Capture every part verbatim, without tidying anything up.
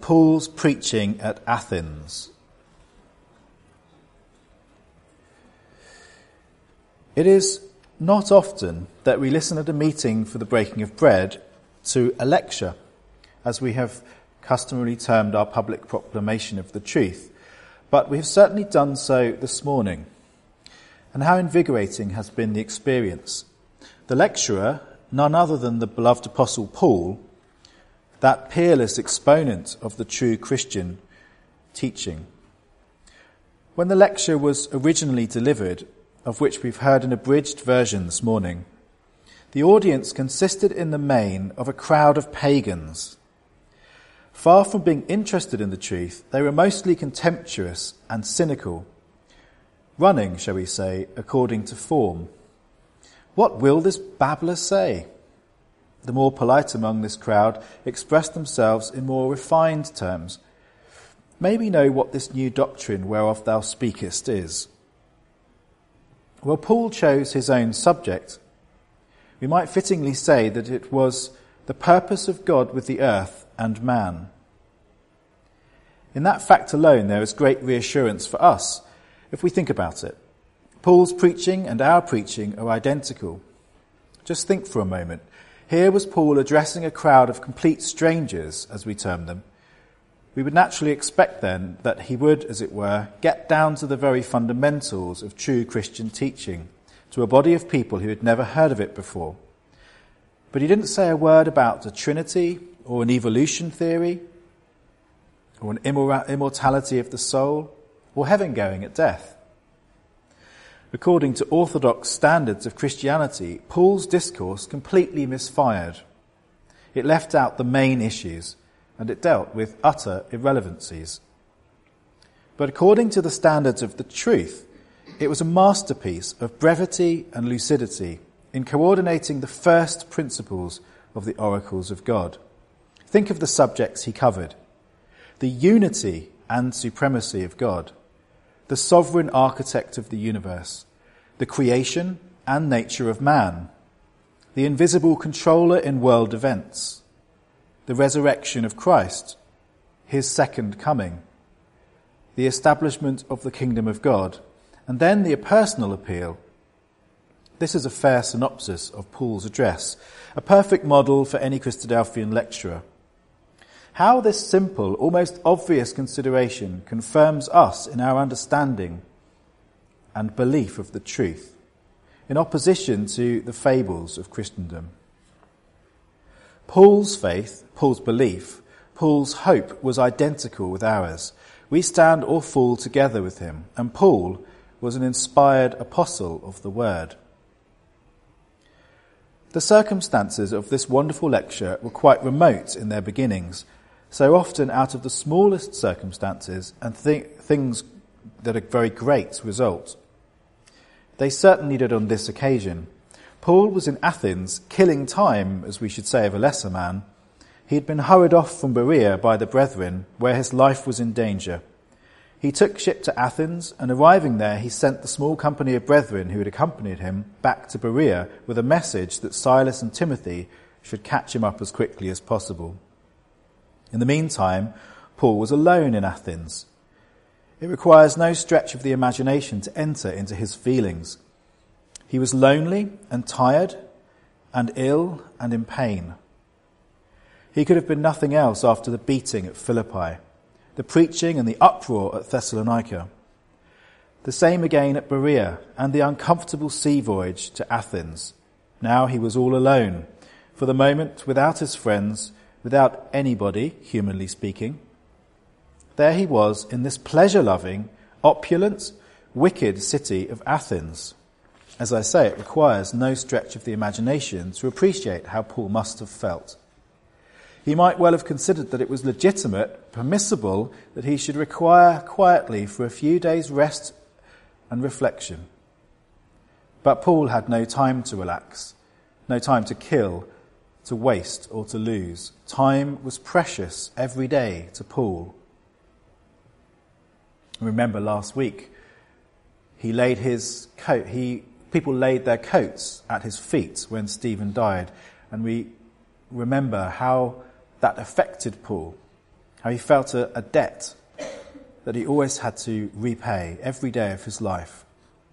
Paul's preaching at Athens. It is not often that we listen at a meeting for the breaking of bread to a lecture, as we have customarily termed our public proclamation of the truth, but we have certainly done so this morning. And how invigorating has been the experience. The lecturer, none other than the beloved Apostle Paul, that peerless exponent of the true Christian teaching. When the lecture was originally delivered, of which we've heard an abridged version this morning, the audience consisted in the main of a crowd of pagans. Far from being interested in the truth, they were mostly contemptuous and cynical, running, shall we say, according to form. What will this babbler say? The more polite among this crowd expressed themselves in more refined terms. May we know what this new doctrine whereof thou speakest is? Well, Paul chose his own subject. We might fittingly say that it was the purpose of God with the earth and man. In that fact alone, there is great reassurance for us, if we think about it. Paul's preaching and our preaching are identical. Just think for a moment. Here was Paul addressing a crowd of complete strangers, as we term them. We would naturally expect then that he would, as it were, get down to the very fundamentals of true Christian teaching, to a body of people who had never heard of it before. But he didn't say a word about the Trinity, or an evolution theory, or an immora- immortality of the soul, or heaven going at death. According to orthodox standards of Christianity, Paul's discourse completely misfired. It left out the main issues, and it dealt with utter irrelevancies. But according to the standards of the truth, it was a masterpiece of brevity and lucidity in coordinating the first principles of the oracles of God. Think of the subjects he covered: the unity and supremacy of God, the sovereign architect of the universe, the creation and nature of man, the invisible controller in world events, the resurrection of Christ, his second coming, the establishment of the kingdom of God, and then the personal appeal. This is a fair synopsis of Paul's address, a perfect model for any Christadelphian lecturer. How this simple, almost obvious consideration confirms us in our understanding and belief of the truth, in opposition to the fables of Christendom. Paul's faith, Paul's belief, Paul's hope was identical with ours. We stand or fall together with him, and Paul was an inspired apostle of the word. The circumstances of this wonderful lecture were quite remote in their beginnings, so often out of the smallest circumstances and th- things that are very great result. They certainly did on this occasion. Paul was in Athens, killing time, as we should say of a lesser man. He had been hurried off from Berea by the brethren, where his life was in danger. He took ship to Athens, and arriving there, he sent the small company of brethren who had accompanied him back to Berea with a message that Silas and Timothy should catch him up as quickly as possible. In the meantime, Paul was alone in Athens. It requires no stretch of the imagination to enter into his feelings. He was lonely and tired and ill and in pain. He could have been nothing else after the beating at Philippi, the preaching and the uproar at Thessalonica. The same again at Berea and the uncomfortable sea voyage to Athens. Now he was all alone, for the moment without his friends, without anybody, humanly speaking. There he was in this pleasure-loving, opulent, wicked city of Athens. As I say, it requires no stretch of the imagination to appreciate how Paul must have felt. He might well have considered that it was legitimate, permissible, that he should require quietly for a few days' rest and reflection. But Paul had no time to relax, no time to kill, to waste or to lose. Time was precious every day to Paul. Remember last week, he laid his coat, he, people laid their coats at his feet when Stephen died, and we remember how that affected Paul. how he felt a, a debt that he always had to repay every day of his life.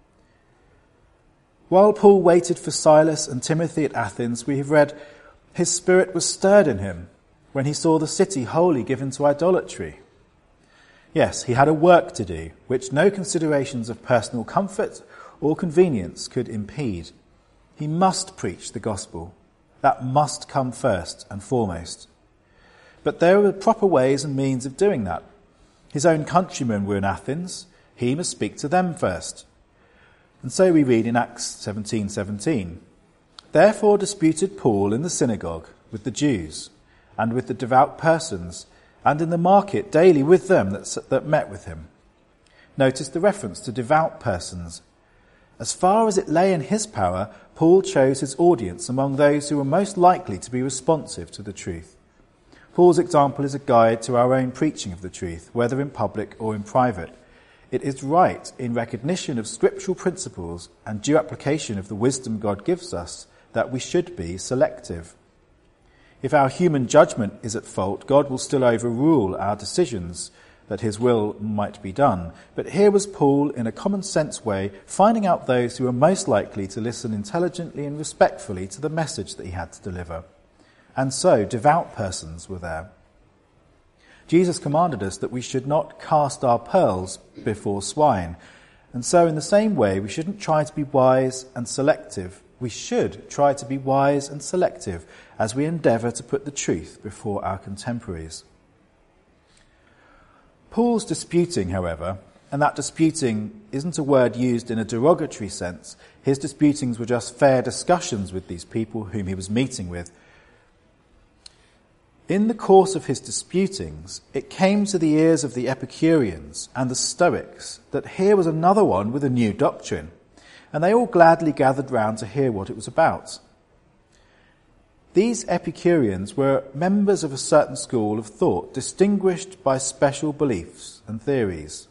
While Paul waited for Silas and Timothy at Athens, we have read, his spirit was stirred in him when he saw the city wholly given to idolatry. Yes, he had a work to do, which no considerations of personal comfort or convenience could impede. He must preach the gospel. That must come first and foremost. But there were proper ways and means of doing that. His own countrymen were in Athens. He must speak to them first. And so we read in Acts seventeen seventeen, therefore disputed Paul in the synagogue with the Jews and with the devout persons, and in the market daily with them that, that met with him. Notice the reference to devout persons. As far as it lay in his power, Paul chose his audience among those who were most likely to be responsive to the truth. Paul's example is a guide to our own preaching of the truth, whether in public or in private. It is right, in recognition of scriptural principles and due application of the wisdom God gives us, that we should be selective. If our human judgment is at fault, God will still overrule our decisions, that his will might be done. But here was Paul, in a common-sense way, finding out those who were most likely to listen intelligently and respectfully to the message that he had to deliver. And so, devout persons were there. Jesus commanded us that we should not cast our pearls before swine. And so in the same way, we shouldn't try to be wise and selective. We should try to be wise and selective as we endeavour to put the truth before our contemporaries. Paul's disputing, however, and that disputing isn't a word used in a derogatory sense. His disputings were just fair discussions with these people whom he was meeting with. In the course of his disputings, it came to the ears of the Epicureans and the Stoics that here was another one with a new doctrine, and they all gladly gathered round to hear what it was about. These Epicureans were members of a certain school of thought, distinguished by special beliefs and theories.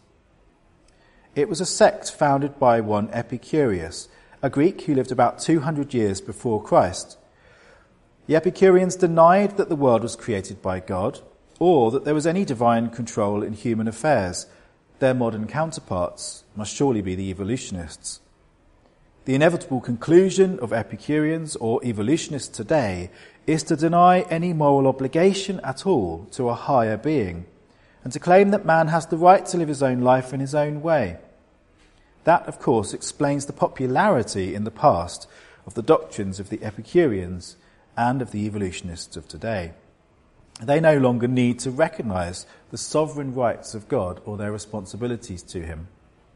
It was a sect founded by one Epicurus, a Greek who lived about two hundred years before Christ. The Epicureans denied that the world was created by God, or that there was any divine control in human affairs. Their modern counterparts must surely be the evolutionists. The inevitable conclusion of Epicureans or evolutionists today is to deny any moral obligation at all to a higher being, and to claim that man has the right to live his own life in his own way. That, of course, explains the popularity in the past of the doctrines of the Epicureans and of the evolutionists of today. They no longer need to recognize the sovereign rights of God or their responsibilities to him.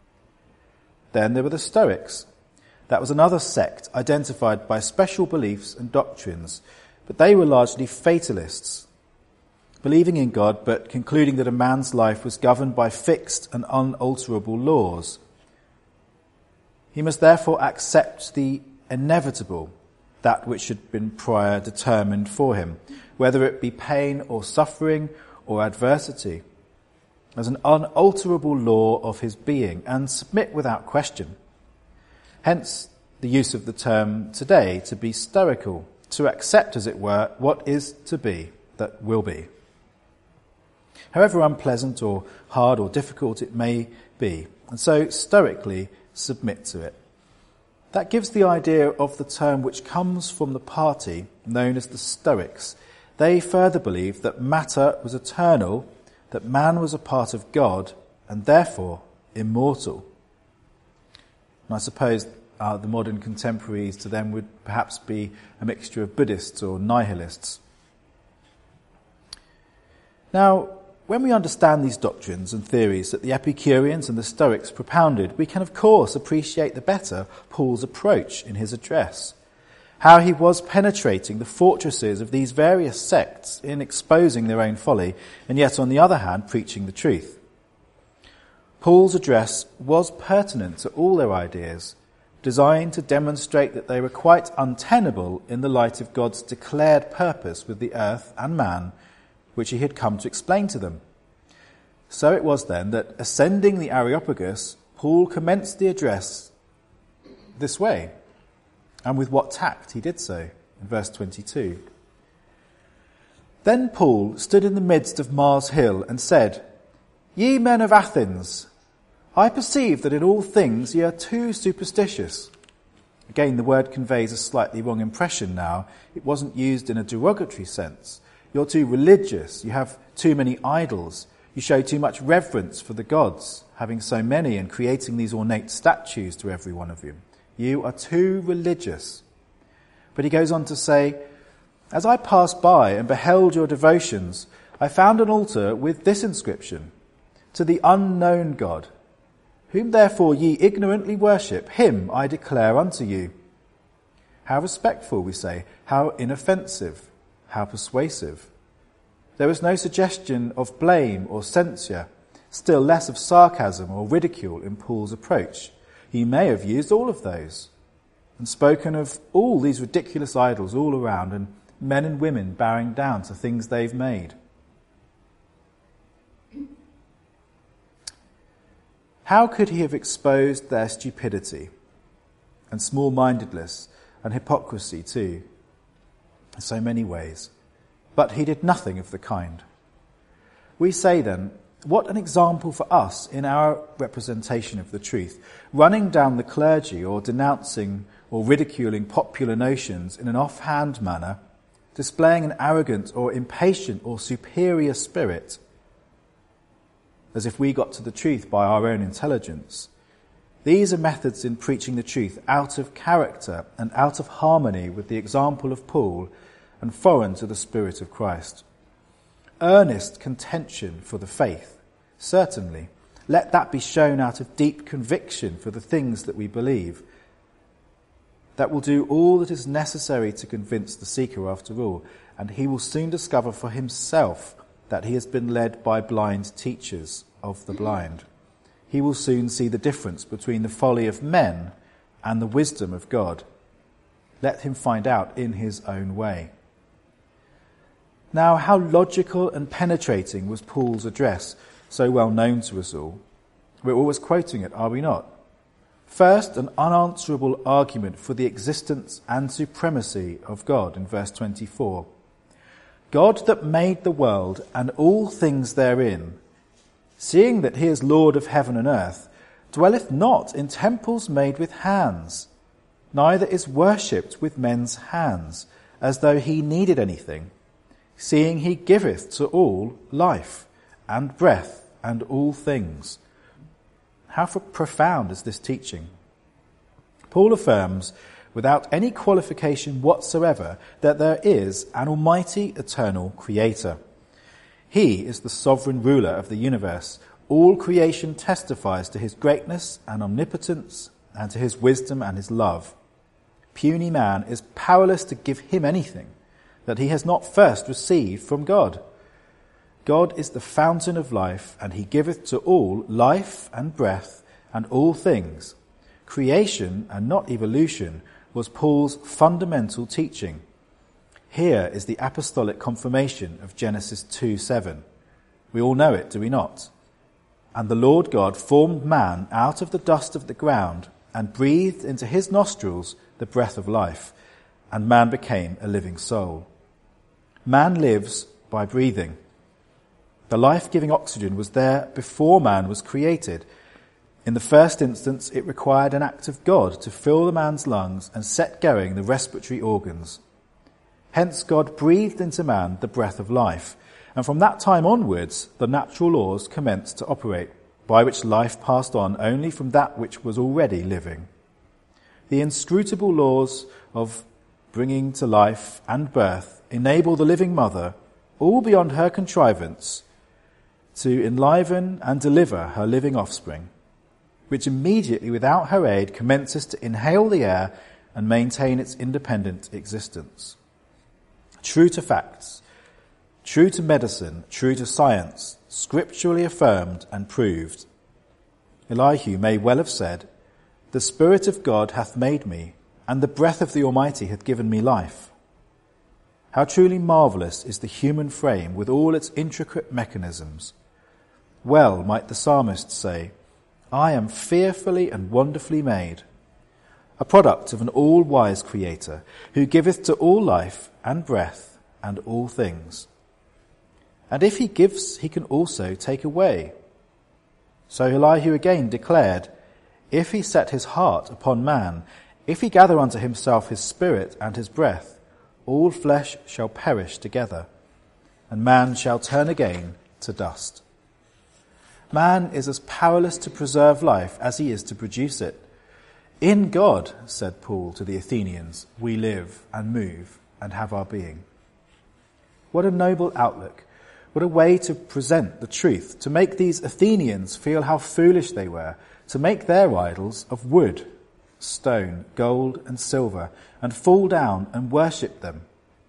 Then there were the Stoics. That was another sect identified by special beliefs and doctrines, but they were largely fatalists, believing in God but concluding that a man's life was governed by fixed and unalterable laws. He must therefore accept the inevitable, that which had been prior determined for him, whether it be pain or suffering or adversity, as an unalterable law of his being, and submit without question. Hence the use of the term today, to be stoical, to accept, as it were, what is to be, that will be. However unpleasant or hard or difficult it may be, and so stoically submit to it. That gives the idea of the term which comes from the party known as the Stoics. They further believed that matter was eternal, that man was a part of God, and therefore immortal. And I suppose uh, the modern contemporaries to them would perhaps be a mixture of Buddhists or nihilists. Now, when we understand these doctrines and theories that the Epicureans and the Stoics propounded, we can of course appreciate the better Paul's approach in his address. How he was penetrating the fortresses of these various sects in exposing their own folly, and yet on the other hand preaching the truth. Paul's address was pertinent to all their ideas, designed to demonstrate that they were quite untenable in the light of God's declared purpose with the earth and man, which he had come to explain to them. So it was then that, ascending the Areopagus, Paul commenced the address this way, and with what tact he did so, in verse twenty-two. Then Paul stood in the midst of Mars Hill and said, Ye men of Athens, I perceive that in all things ye are too superstitious. Again, the word conveys a slightly wrong impression now. It wasn't used in a derogatory sense. You're too religious. You have too many idols. You show too much reverence for the gods, having so many and creating these ornate statues to every one of you. You are too religious. But he goes on to say, As I passed by and beheld your devotions, I found an altar with this inscription, To the unknown God. Whom therefore ye ignorantly worship, him I declare unto you. How respectful, we say, how inoffensive, how persuasive. There was no suggestion of blame or censure, still less of sarcasm or ridicule in Paul's approach. He may have used all of those and spoken of all these ridiculous idols all around and men and women bowing down to things they've made. How could he have exposed their stupidity and small-mindedness and hypocrisy too, in so many ways? But he did nothing of the kind. We say then, what an example for us in our representation of the truth, running down the clergy or denouncing or ridiculing popular notions in an offhand manner, displaying an arrogant or impatient or superior spirit, as if we got to the truth by our own intelligence. These are methods in preaching the truth out of character and out of harmony with the example of Paul and foreign to the Spirit of Christ. Earnest contention for the faith, certainly. Let that be shown out of deep conviction for the things that we believe. That will do all that is necessary to convince the seeker after all, and he will soon discover for himself that he has been led by blind teachers of the blind. He will soon see the difference between the folly of men and the wisdom of God. Let him find out in his own way. Now, how logical and penetrating was Paul's address, so well known to us all. We're always quoting it, are we not? First, an unanswerable argument for the existence and supremacy of God in verse twenty-four. God that made the world and all things therein, seeing that he is Lord of heaven and earth, dwelleth not in temples made with hands, neither is worshipped with men's hands, as though he needed anything, seeing he giveth to all life and breath and all things. How profound is this teaching? Paul affirms, without any qualification whatsoever, that there is an almighty eternal creator. He is the sovereign ruler of the universe. All creation testifies to his greatness and omnipotence and to his wisdom and his love. Puny man is powerless to give him anything that he has not first received from God. God is the fountain of life, and he giveth to all life and breath and all things. Creation and not evolution was Paul's fundamental teaching. Here is the apostolic confirmation of Genesis two seven. We all know it, do we not? And the Lord God formed man out of the dust of the ground and breathed into his nostrils the breath of life, and man became a living soul. Man lives by breathing. The life-giving oxygen was there before man was created. In the first instance, it required an act of God to fill the man's lungs and set going the respiratory organs. Hence, God breathed into man the breath of life, and from that time onwards, the natural laws commenced to operate, by which life passed on only from that which was already living. The inscrutable laws of bringing to life and birth enable the living mother, all beyond her contrivance, to enliven and deliver her living offspring, which immediately without her aid commences to inhale the air and maintain its independent existence. True to facts, true to medicine, true to science, scripturally affirmed and proved. Elihu may well have said, "The Spirit of God hath made me, and the breath of the Almighty hath given me life." How truly marvellous is the human frame with all its intricate mechanisms. Well might the psalmist say, "I am fearfully and wonderfully made," a product of an all-wise Creator, who giveth to all life and breath and all things. And if he gives, he can also take away. So Elihu again declared, if he set his heart upon man, if he gather unto himself his spirit and his breath, all flesh shall perish together, and man shall turn again to dust. Man is as powerless to preserve life as he is to produce it. In God, said Paul to the Athenians, we live and move and have our being. What a noble outlook. What a way to present the truth, to make these Athenians feel how foolish they were, to make their idols of wood, stone, gold and silver, and fall down and worship them.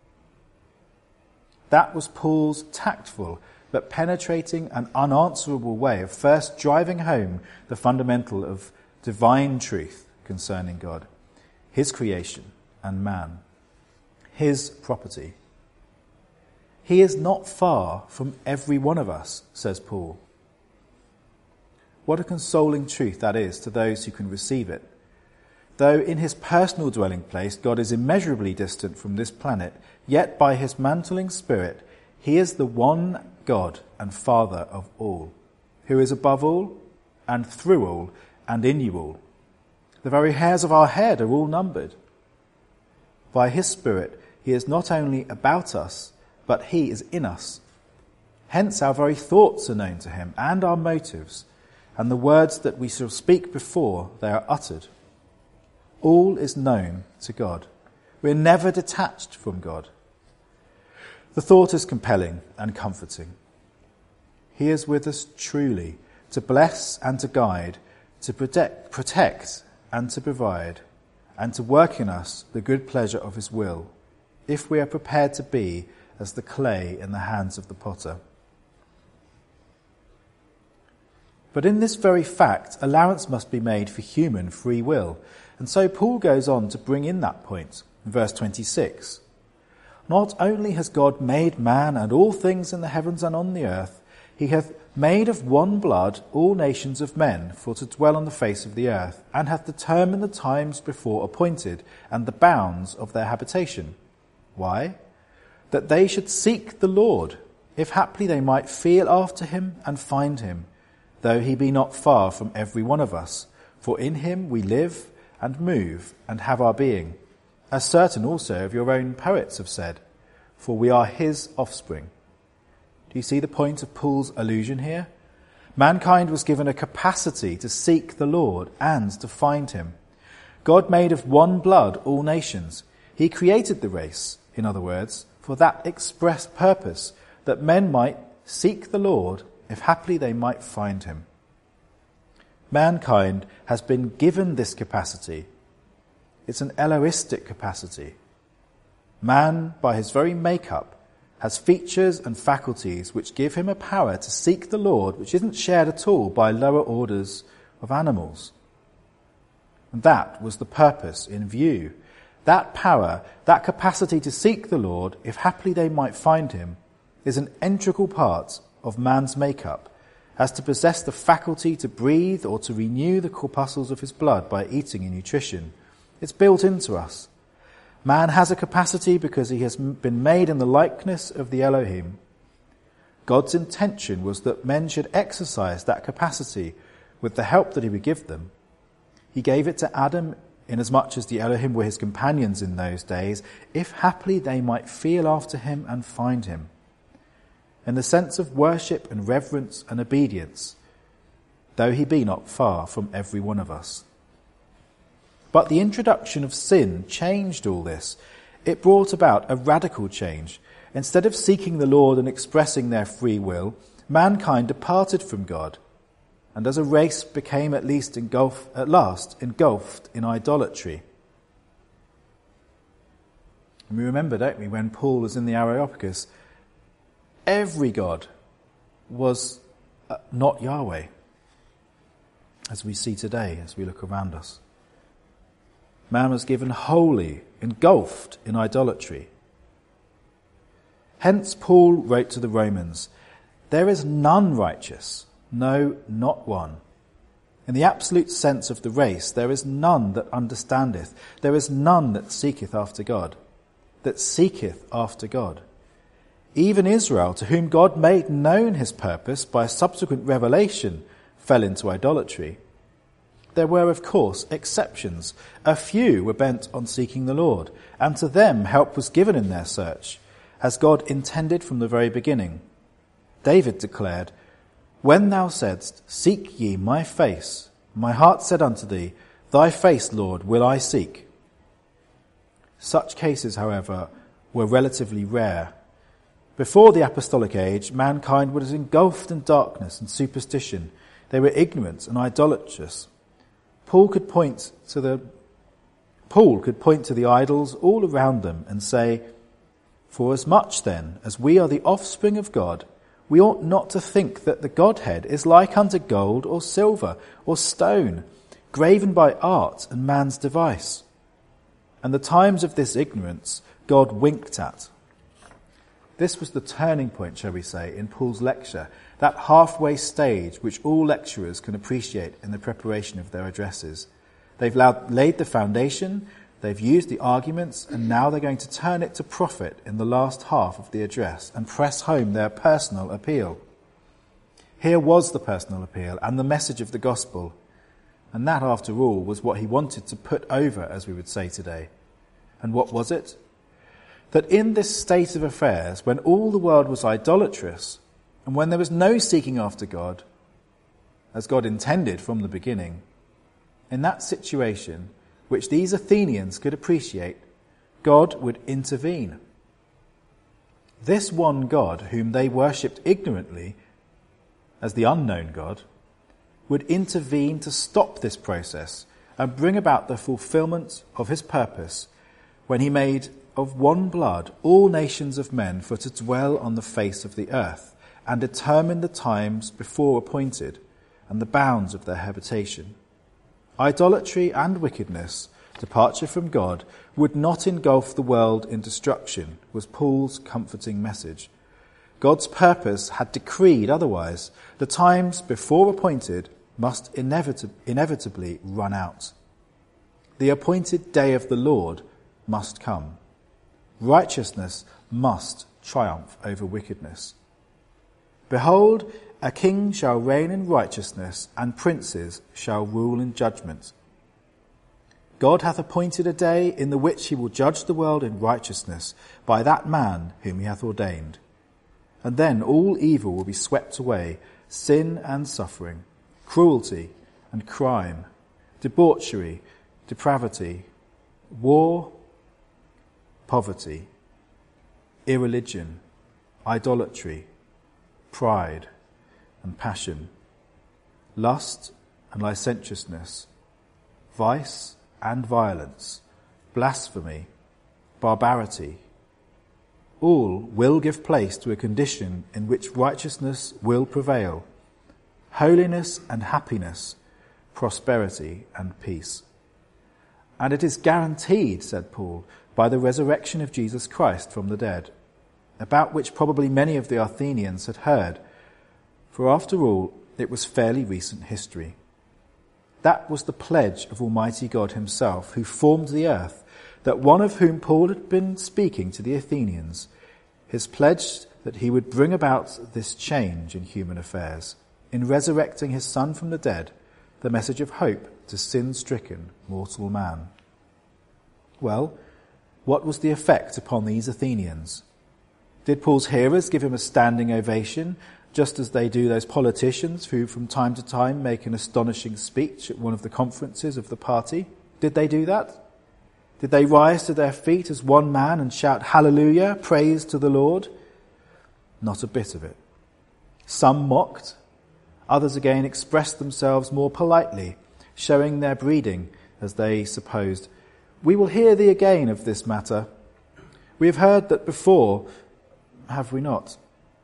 That was Paul's tactful but penetrating and unanswerable way of first driving home the fundamental of divine truth concerning God, his creation and man, his property. He is not far from every one of us, says Paul. What a consoling truth that is to those who can receive it. Though in his personal dwelling place God is immeasurably distant from this planet, yet by his mantling spirit he is the one God and Father of all, who is above all and through all and in you all. The very hairs of our head are all numbered. By his Spirit he is not only about us, but he is in us. Hence our very thoughts are known to him, and our motives, and the words that we shall speak before they are uttered. All is known to God. We are never detached from God. The thought is compelling and comforting. He is with us truly, to bless and to guide, to protect, protect and to provide, and to work in us the good pleasure of his will, if we are prepared to be as the clay in the hands of the potter. But in this very fact, allowance must be made for human free will. And so Paul goes on to bring in that point in verse twenty-six. Not only has God made man and all things in the heavens and on the earth, he hath made of one blood all nations of men for to dwell on the face of the earth, and hath determined the times before appointed and the bounds of their habitation. Why? That they should seek the Lord, if haply they might feel after him and find him, though he be not far from every one of us. For in him we live and move and have our being, as certain also of your own poets have said, for we are his offspring. Do you see the point of Paul's allusion here? Mankind was given a capacity to seek the Lord and to find him. God made of one blood all nations. He created the race, in other words, for that express purpose, that men might seek the Lord, if haply they might find him. Mankind has been given this capacity. It's an Elohistic capacity. Man, by his very make-up, has features and faculties which give him a power to seek the Lord which isn't shared at all by lower orders of animals. And that was the purpose in view. That power, that capacity to seek the Lord, if haply they might find him, is an integral part of man's make-up, as to possess the faculty to breathe or to renew the corpuscles of his blood by eating and nutrition. It's built into us. Man has a capacity because he has been made in the likeness of the Elohim. God's intention was that men should exercise that capacity with the help that he would give them. He gave it to Adam inasmuch as the Elohim were his companions in those days, if haply they might feel after him and find him. In the sense of worship and reverence and obedience, though he be not far from every one of us. But the introduction of sin changed all this. It brought about a radical change. Instead of seeking the Lord and expressing their free will, mankind departed from God, and as a race became at least engulfed, at last engulfed in idolatry. And we remember, don't we, when Paul was in the Areopagus, every god was not Yahweh, as we see today, as we look around us. Man was given wholly, engulfed in idolatry. Hence Paul wrote to the Romans, there is none righteous, no, not one. In the absolute sense of the race, there is none that understandeth, there is none that seeketh after God, that seeketh after God. Even Israel, to whom God made known his purpose by subsequent revelation, fell into idolatry. There were, of course, exceptions. A few were bent on seeking the Lord, and to them help was given in their search, as God intended from the very beginning. David declared, "When thou saidst, 'Seek ye my face,' my heart said unto thee, 'Thy face, Lord, will I seek.'" Such cases, however, were relatively rare. Before the apostolic age, mankind was engulfed in darkness and superstition. They were ignorant and idolatrous. Paul could point to the Paul could point to the idols all around them and say, "Forasmuch then as we are the offspring of God, we ought not to think that the Godhead is like unto gold or silver or stone, graven by art and man's device." And the times of this ignorance God winked at. This was the turning point, shall we say, in Paul's lecture, that halfway stage which all lecturers can appreciate in the preparation of their addresses. They've laid the foundation, they've used the arguments, and now they're going to turn it to profit in the last half of the address and press home their personal appeal. Here was the personal appeal and the message of the gospel, and that, after all, was what he wanted to put over, as we would say today. And what was it? That in this state of affairs, when all the world was idolatrous, and when there was no seeking after God, as God intended from the beginning, in that situation, which these Athenians could appreciate, God would intervene. This one God, whom they worshipped ignorantly as the unknown God, would intervene to stop this process and bring about the fulfillment of his purpose when he made of one blood all nations of men for to dwell on the face of the earth, and determine the times before appointed and the bounds of their habitation. Idolatry and wickedness, departure from God, would not engulf the world in destruction, was Paul's comforting message. God's purpose had decreed otherwise. The times before appointed must inevitab- inevitably run out. The appointed day of the Lord must come. Righteousness must triumph over wickedness. Behold, a king shall reign in righteousness, and princes shall rule in judgment. God hath appointed a day in the which he will judge the world in righteousness by that man whom he hath ordained. And then all evil will be swept away, sin and suffering, cruelty and crime, debauchery, depravity, war, poverty, irreligion, idolatry, pride and passion, lust and licentiousness, vice and violence, blasphemy, barbarity. All will give place to a condition in which righteousness will prevail, holiness and happiness, prosperity and peace. And it is guaranteed, said Paul, by the resurrection of Jesus Christ from the dead, about which probably many of the Athenians had heard, for after all, it was fairly recent history. That was the pledge of Almighty God himself, who formed the earth, that one of whom Paul had been speaking to the Athenians, his pledge that he would bring about this change in human affairs, in resurrecting his Son from the dead, the message of hope to sin-stricken mortal man. Well, what was the effect upon these Athenians? Did Paul's hearers give him a standing ovation, just as they do those politicians who from time to time make an astonishing speech at one of the conferences of the party? Did they do that? Did they rise to their feet as one man and shout, "Hallelujah, praise to the Lord"? Not a bit of it. Some mocked. Others again expressed themselves more politely, showing their breeding, as they supposed. "We will hear thee again of this matter. We have heard that before, have we not?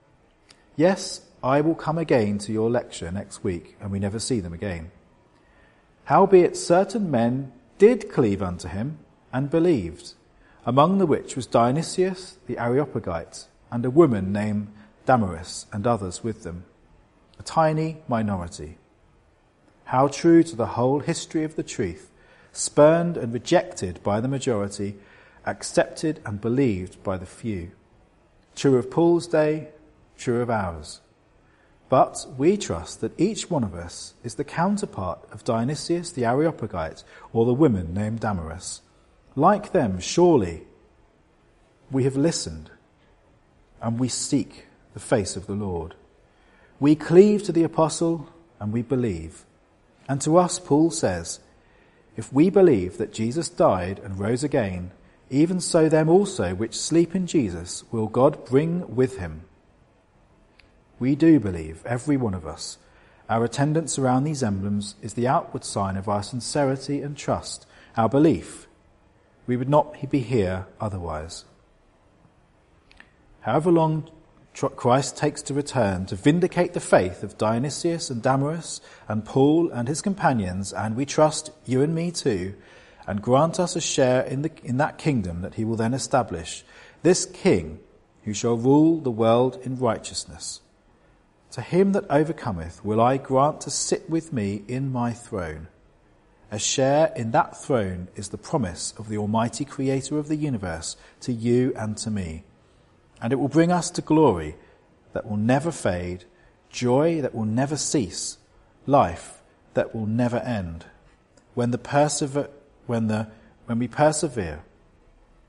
Yes, I will come again to your lecture next week," and we never see them again. "Howbeit certain men did cleave unto him, and believed, among the which was Dionysius the Areopagite, and a woman named Damaris, and others with them, a tiny minority. How true to the whole history of the truth, spurned and rejected by the majority, accepted and believed by the few. True of Paul's day, true of ours. But we trust that each one of us is the counterpart of Dionysius the Areopagite or the woman named Damaris. Like them, surely, we have listened and we seek the face of the Lord. We cleave to the apostle and we believe. And to us, Paul says, if we believe that Jesus died and rose again, even so them also which sleep in Jesus will God bring with him. We do believe, every one of us. Our attendance around these emblems is the outward sign of our sincerity and trust, our belief. We would not be here otherwise. However long Christ takes to return to vindicate the faith of Dionysius and Damaris and Paul and his companions, and we trust you and me too, and grant us a share in, the, in that kingdom that he will then establish, this King who shall rule the world in righteousness. To him that overcometh will I grant to sit with me in my throne. A share in that throne is the promise of the Almighty Creator of the universe to you and to me. And it will bring us to glory that will never fade, joy that will never cease, life that will never end. When the persever- when the when we persevere,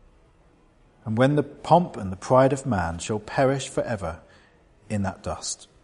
and when the pomp and the pride of man shall perish forever in that dust.